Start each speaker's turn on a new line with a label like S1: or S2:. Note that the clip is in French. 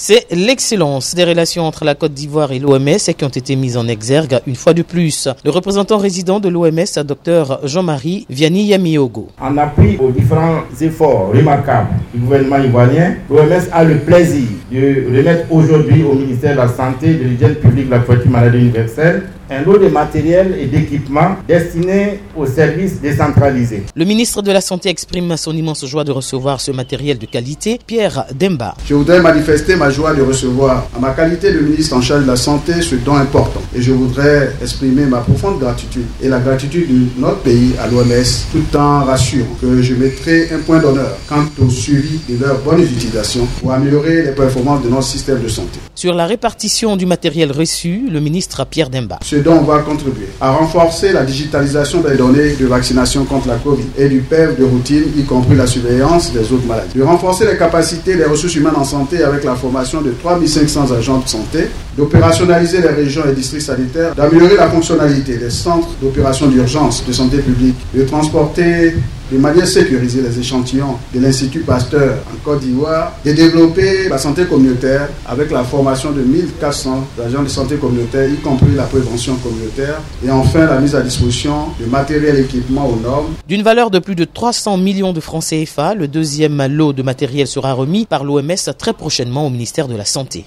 S1: C'est l'excellence des relations entre la Côte d'Ivoire et l'OMS qui ont été mises en exergue une fois de plus. Le représentant résident de l'OMS, Dr Jean-Marie Vianney Yamiogo.
S2: En appui aux différents efforts remarquables du gouvernement ivoirien, l'OMS a le plaisir de remettre aujourd'hui au ministère de la Santé, de l'Hygiène publique, de la couverture maladie universelle, un lot de matériel et d'équipements destinés aux services décentralisés.
S1: Le ministre de la Santé exprime son immense joie de recevoir ce matériel de qualité. Pierre Demba.
S3: Je voudrais manifester ma joie de recevoir, à ma qualité de ministre en charge de la Santé, ce don important. Et je voudrais exprimer ma profonde gratitude et la gratitude de notre pays à l'OMS, tout en rassurant que je mettrai un point d'honneur quant au suivi de leur bonne utilisation pour améliorer les performances de notre système de santé.
S1: Sur la répartition du matériel reçu, le ministre Pierre Demba.
S3: Ce don va contribuer à renforcer la digitalisation des données de vaccination contre la Covid et du PEV de routine, y compris la surveillance des autres maladies. De renforcer les capacités des ressources humaines en santé avec la formation de 3500 agents de santé, d'opérationnaliser les régions et districts sanitaires, d'améliorer la fonctionnalité des centres d'opération d'urgence de santé publique, de transporter de manière sécurisée les échantillons de l'Institut Pasteur en Côte d'Ivoire, de développer la santé communautaire avec la formation de 1400 agents de santé communautaire, y compris la prévention communautaire, et enfin la mise à disposition de matériel et équipements aux normes.
S1: D'une valeur de plus de 300 millions de francs CFA, le deuxième lot de matériel sera remis par l'OMS très prochainement au ministère de la Santé.